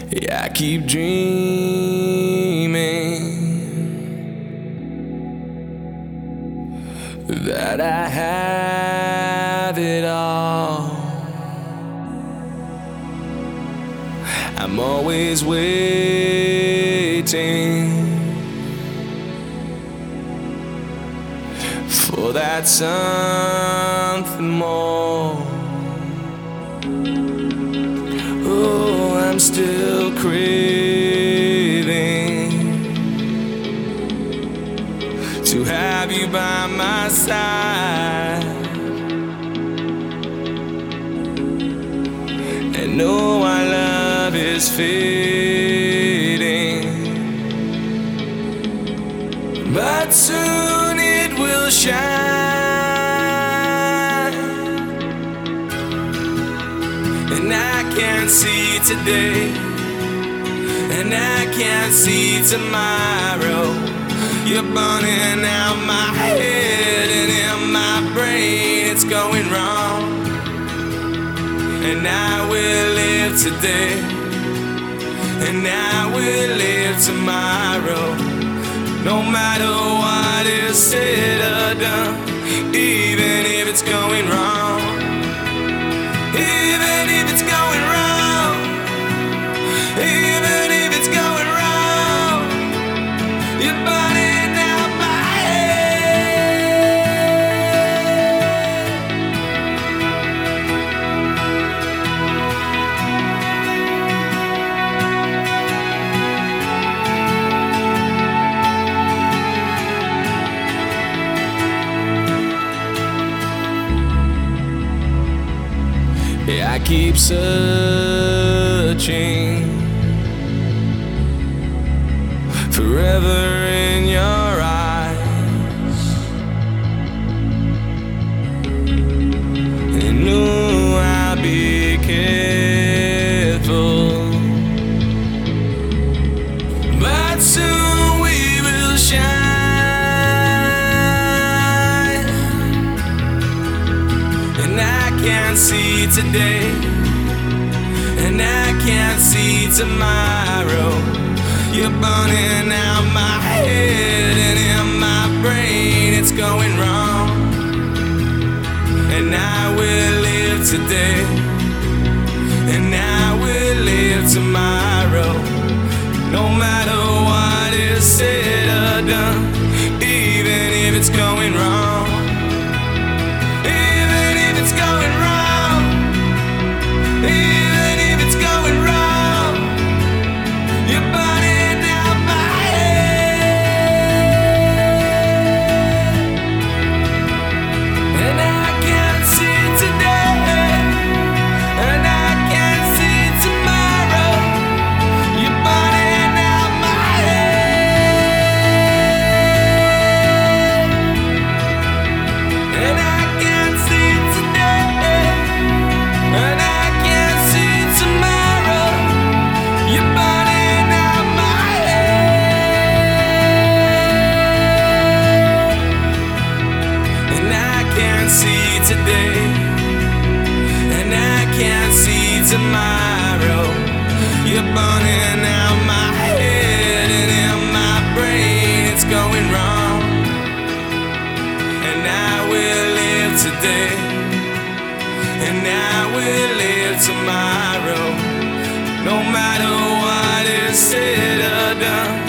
Yeah, I keep dreaming that I have it all. I'm always waiting for that something more. Oh, I'm still craving to have you by my side, and know our love is fading, but soon it will shine. And I can't see today, and I can't see tomorrow. You're burning out my head, and in my brain it's going wrong. And I will live today, and I will live tomorrow, no matter what is said or done, even if it's going wrong. Even if it's going wrong, even if it's going wrong, you're burning out my Yeah, I keep searching forever in your eyes, and know I'll be careful, but soon we will shine. And I can't see today, and I can't see tomorrow. You're burning out my head, and in my brain it's going wrong. And I will live today, and I will live tomorrow, no matter what is said or done, even if it's going wrong. Even if it's going wrong, even if it's going wrong, you're burning out my head. And I can't see today, and I can't see tomorrow, you're burning out my head. And I can't see today, and I can't see tomorrow, you're burning out my head. And I can't see today, and I can't see tomorrow, you're burning out my head, and in my brain it's going wrong. And I will live today, and I will live tomorrow, no matter what is said or done.